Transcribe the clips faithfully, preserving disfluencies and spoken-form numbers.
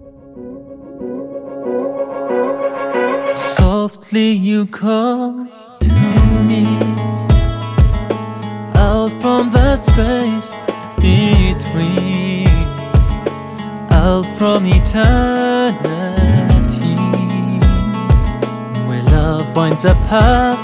Softly you call to me out from the space between, out from eternity, where love winds a path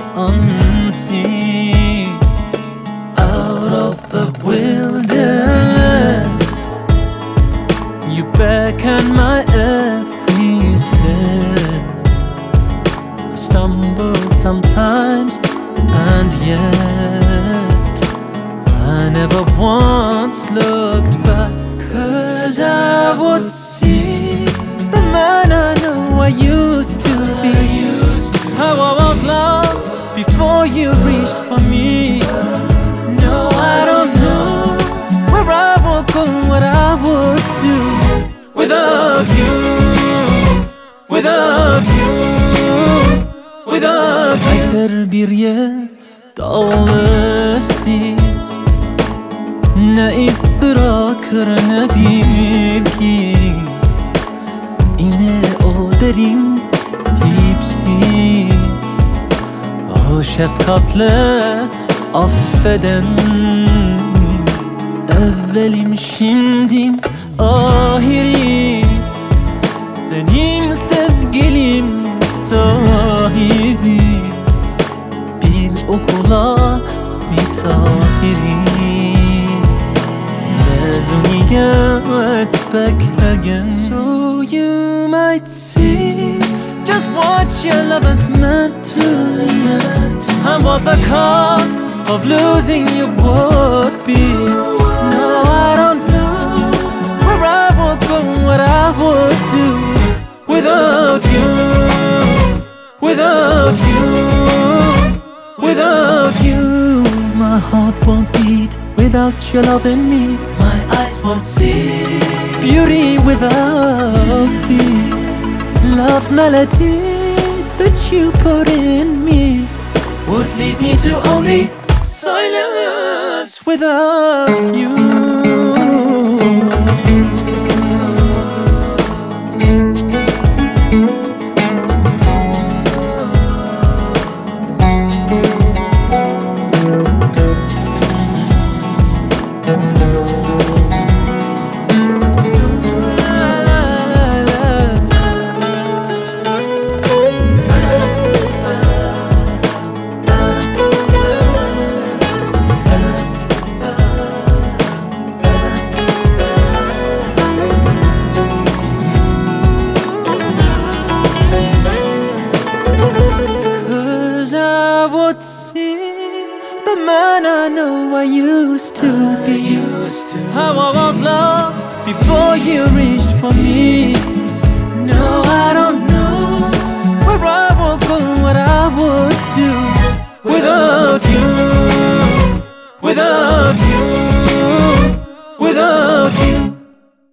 unseen. Out of the wilderness, you beckon my every step. I stumbled sometimes, and yet I never once looked back. 'Cause I would see the man I know I used to be, how I was lost before you reached for me. No, I don't know where I would go, what I would do without you, without you, without you. Kayser bir yer dağlısız, ne iz bırakır ne bir giz. Yine o derin dipsiz, o şefkatle affeden, evvelim şimdim ahirim, benim sevgilim sahibi, bir okula misafirim, mezuniyet bekleyen. So you might see just what your love is meant to be, and what the cost of losing you would be. No, I don't know where I would go, what I would do without you, without you, without you. My heart won't beat without your love in me. My eyes won't see beauty without thee. Love's melody that you put in me would lead me to only silence without you. See the man I know I used to be, how I was lost before you reached for me. No, I don't know where I would go, what I would do without you, without you.